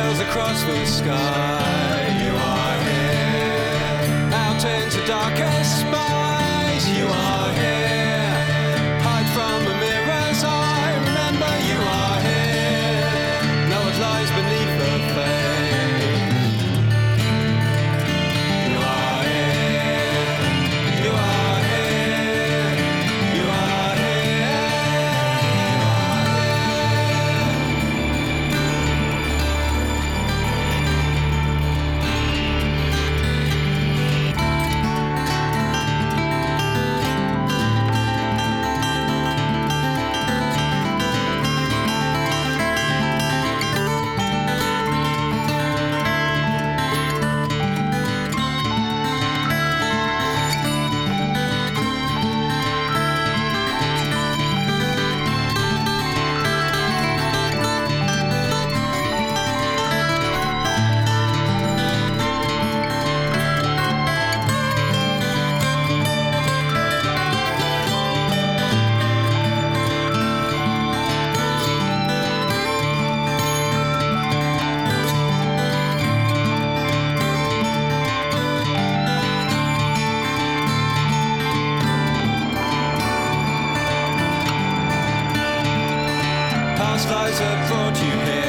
sails across the sky. You are here, out into darkest space. You are here, hide from the mirror's eye. Remember, you are here, know what lies beneath the face. You are here, you are here, you are here. Past lives have brought you here.